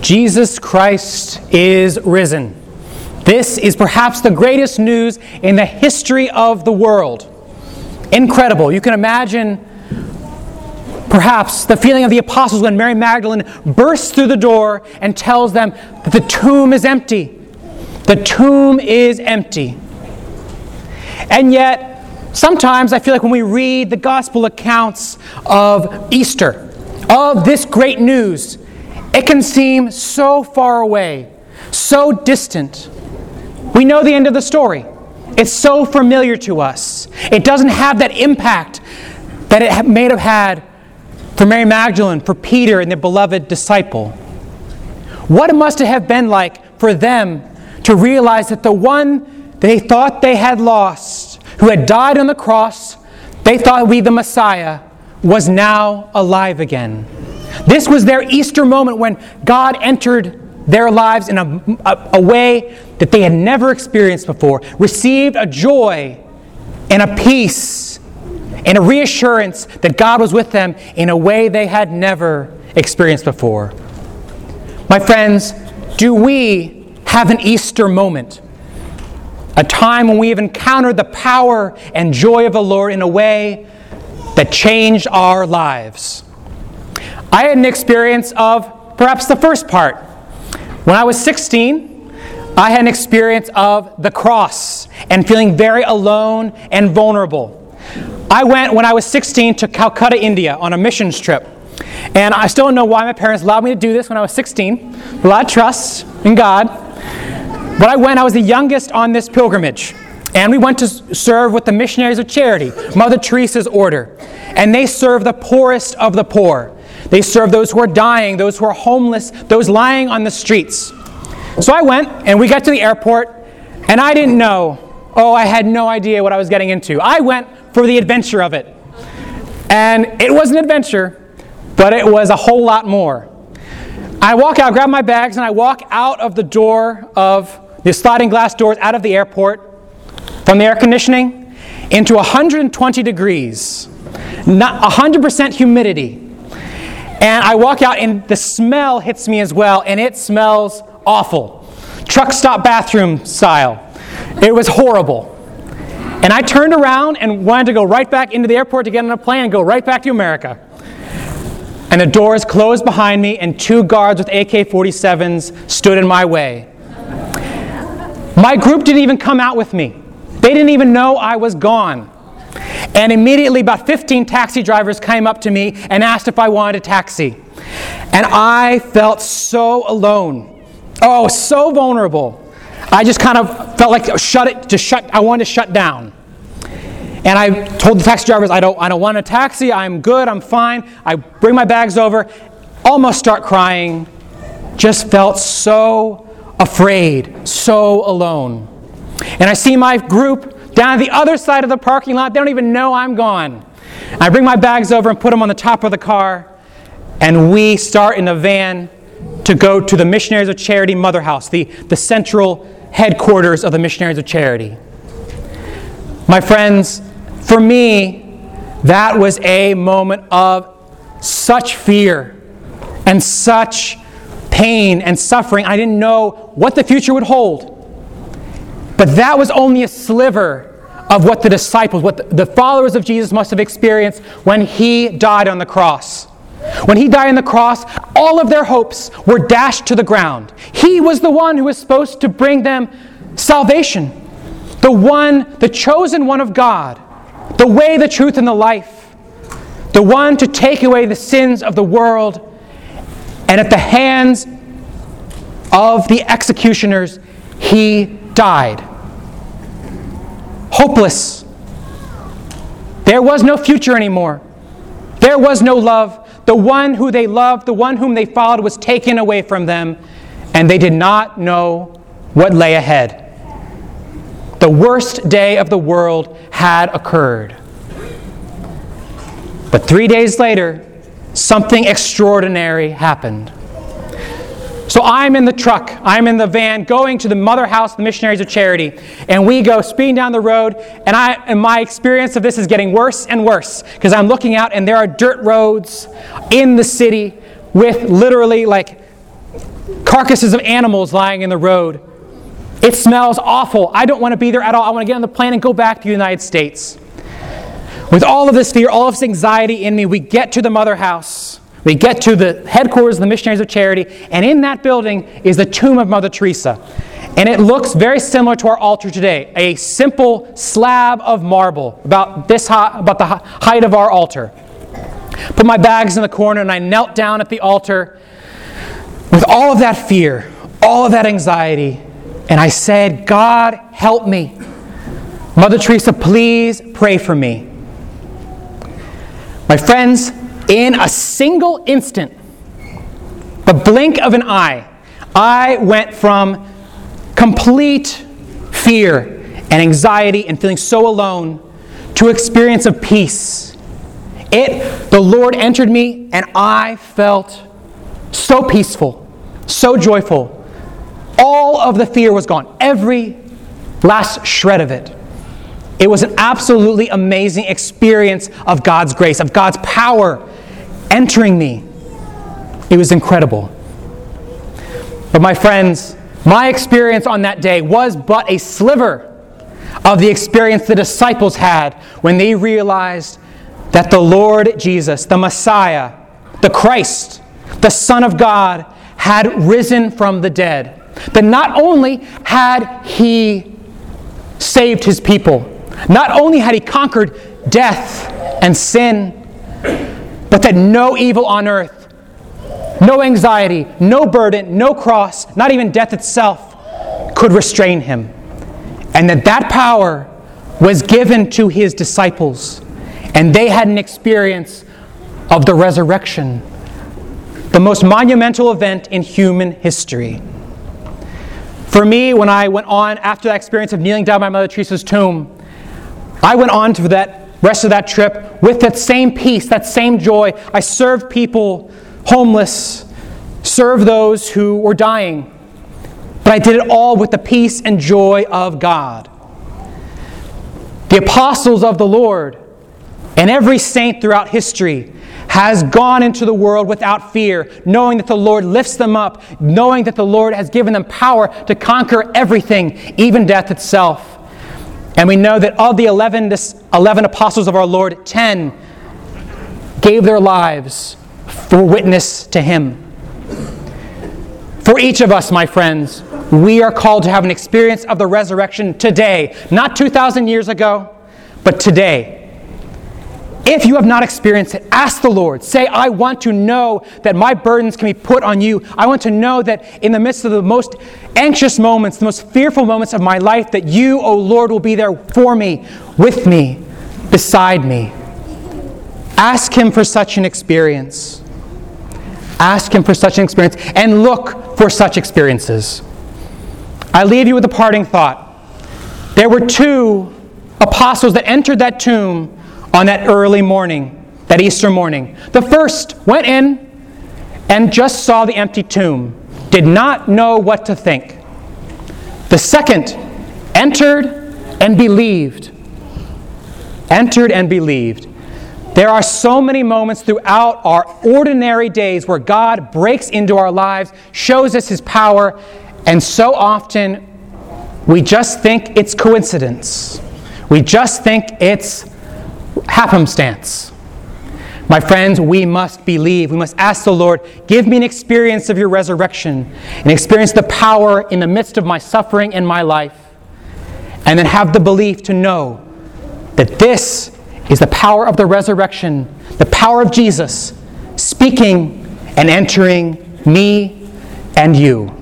Jesus Christ is risen. This is perhaps the greatest news in the history of the world. Incredible. You can imagine perhaps the feeling of the apostles when Mary Magdalene bursts through the door and tells them that the tomb is empty. The tomb is empty. And yet, sometimes I feel like when we read the gospel accounts of Easter, of this great news, it can seem so far away, so distant. We know the end of the story. It's so familiar to us. It doesn't have that impact that it may have had for Mary Magdalene, for Peter, and their beloved disciple. What it must have been like for them to realize that the one they thought they had lost, who had died on the cross, they thought would be the Messiah, was now alive again. This was their Easter moment when God entered their lives in a way that they had never experienced before, received a joy and a peace and a reassurance that God was with them in a way they had never experienced before. My friends, do we have an Easter moment? A time when we have encountered the power and joy of the Lord in a way that changed our lives. I had an experience of perhaps the first part. When I was 16, I had an experience of the cross and feeling very alone and vulnerable. I went, when I was 16, to Calcutta, India on a missions trip. And I still don't know why my parents allowed me to do this when I was 16. A lot of trust in God. But I was the youngest on this pilgrimage. And we went to serve with the Missionaries of Charity, Mother Teresa's order. And they serve the poorest of the poor. They serve those who are dying, those who are homeless, those lying on the streets. So I went, and we got to the airport, and I didn't know. I had no idea what I was getting into. I went for the adventure of it. And it was an adventure, but it was a whole lot more. I walk out, grab my bags, and I walk out of the door of the sliding glass doors out of the airport, from the air conditioning, into 120 degrees, not 100% humidity. And I walk out, and the smell hits me as well, and it smells awful. Truck stop bathroom style. It was horrible. And I turned around and wanted to go right back into the airport to get on a plane and go right back to America. And the doors closed behind me, and 2 guards with AK-47s stood in my way. My group didn't even come out with me. They didn't even know I was gone. And immediately about 15 taxi drivers came up to me and asked if I wanted a taxi. And I felt so alone. So vulnerable. I just kind of felt like I wanted to shut down. And I told the taxi drivers, I don't want a taxi, I'm good, I'm fine. I bring my bags over, almost start crying. Just felt so afraid, so alone. And I see my group down at the other side of the parking lot. They don't even know I'm gone. I bring my bags over and put them on the top of the car, and we start in a van to go to the Missionaries of Charity Mother House, the central headquarters of the Missionaries of Charity. My friends, for me, that was a moment of such fear and such pain and suffering. I didn't know what the future would hold. But that was only a sliver of what the disciples, what the followers of Jesus must have experienced when He died on the cross. When He died on the cross, all of their hopes were dashed to the ground. He was the one who was supposed to bring them salvation. The chosen one of God. The way, the truth, and the life. The one to take away the sins of the world. And at the hands of the executioners, He died. Hopeless. There was no future anymore. There was no love. The one who they loved, the one whom they followed, was taken away from them, and they did not know what lay ahead. The worst day of the world had occurred. But 3 days later, something extraordinary happened. So I'm in the truck, I'm in the van, going to the Mother House, the Missionaries of Charity, and we go speeding down the road, and my experience of this is getting worse and worse, because I'm looking out, and there are dirt roads in the city with literally like carcasses of animals lying in the road. It smells awful. I don't want to be there at all. I want to get on the plane and go back to the United States. With all of this fear, all of this anxiety in me, we get to the Mother House. We get to the headquarters of the Missionaries of Charity, and in that building is the tomb of Mother Teresa. And it looks very similar to our altar today, a simple slab of marble, about this high, about the height of our altar. Put my bags in the corner, and I knelt down at the altar with all of that fear, all of that anxiety, and I said, God, help me. Mother Teresa, please pray for me. My friends, in a single instant, the blink of an eye, I went from complete fear and anxiety and feeling so alone to experience of peace. The Lord entered me, and I felt so peaceful, so joyful. All of the fear was gone, every last shred of it. It was an absolutely amazing experience of God's grace, of God's power entering me. It was incredible. But my friends, my experience on that day was but a sliver of the experience the disciples had when they realized that the Lord Jesus, the Messiah, the Christ, the Son of God, had risen from the dead. That not only had He saved His people, not only had He conquered death and sin, but that no evil on earth, no anxiety, no burden, no cross, not even death itself could restrain Him. And that power was given to His disciples, and they had an experience of the resurrection, the most monumental event in human history. For me, when I went on after that experience of kneeling down by Mother Teresa's tomb, I went on to that rest of that trip with that same peace, that same joy. I served people homeless, served those who were dying. But I did it all with the peace and joy of God. The apostles of the Lord and every saint throughout history has gone into the world without fear, knowing that the Lord lifts them up, knowing that the Lord has given them power to conquer everything, even death itself. And we know that of the 11 apostles of our Lord, 10 gave their lives for witness to Him. For each of us, my friends, we are called to have an experience of the resurrection today, not 2,000 years ago, but today. If you have not experienced it, ask the Lord. Say, I want to know that my burdens can be put on you. I want to know that in the midst of the most anxious moments, the most fearful moments of my life, that you, O Lord, will be there for me, with me, beside me. Ask Him for such an experience. Ask Him for such an experience, and look for such experiences. I leave you with a parting thought. There were 2 apostles that entered that tomb on that early morning, that Easter morning. The first went in and just saw the empty tomb, did not know what to think. The second entered and believed. Entered and believed. There are so many moments throughout our ordinary days where God breaks into our lives, shows us His power, and so often we just think it's coincidence. We just think it's happenstance. My friends, we must believe. We must ask the Lord, give me an experience of your resurrection, and experience the power in the midst of my suffering in my life, and then have the belief to know that this is the power of the resurrection, the power of Jesus speaking and entering me and you.